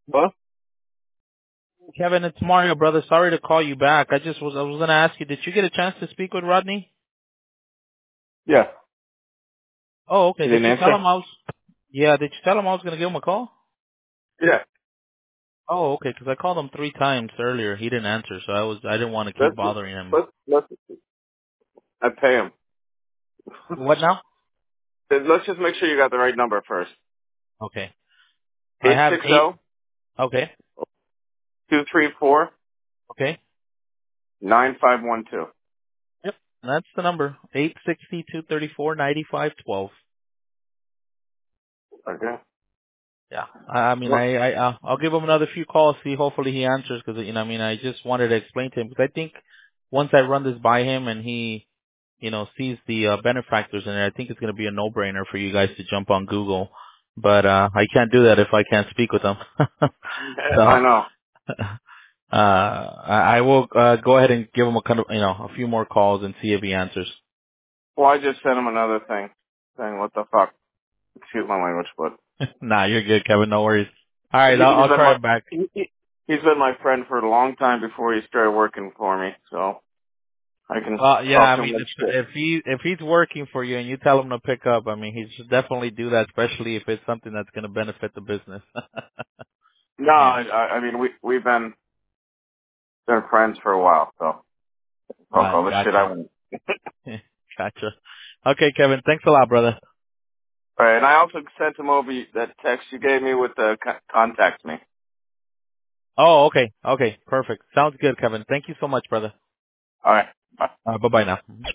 Well, Kevin, it's Mario, brother. Sorry to call you back. I was gonna ask you, did you get a chance to speak with Rodney? yeah. Oh, okay. You Did didn't you tell answer? him Yeah, did you tell him I was gonna give him a call? Yeah. Oh, okay, 'cause I called him 3 times earlier. He didn't answer, so I didn't want to keep Let's bothering him. let's I pay him. What now? Let's just make sure you got the right number first. Okay. I Eight have six eight. zero Okay. 234 Okay. 9512. Yep. That's the number. 860-234-9512. Okay. Yeah. I mean, What? I'll give him another few calls, see, hopefully he answers, because, I just wanted to explain to him, because I think once I run this by him and he, sees the benefactors in it, I think it's going to be a no-brainer for you guys to jump on Google. But, I can't do that if I can't speak with him. So, I know. I will, go ahead and give him a kind of, a few more calls and see if he answers. Well, I just sent him another thing saying, what the fuck? Excuse my language, but Nah, you're good, Kevin. No worries. All right. he's I'll been try my him back. he's been my friend for a long time before he started working for me, so I can Well, yeah, talk I to him mean, like shit. if he's working for you and you tell him to pick up, I mean, he should definitely do that, especially if it's something that's going to benefit the business. No, Yeah, I mean we've been friends for a while, so fuck all this shit. I gotcha, won't. gotcha. Okay, Kevin, thanks a lot, brother. All right, and I also sent him over that text you gave me with the contact me. Oh, okay, perfect. Sounds good, Kevin. Thank you so much, brother. All right, bye. Bye bye now.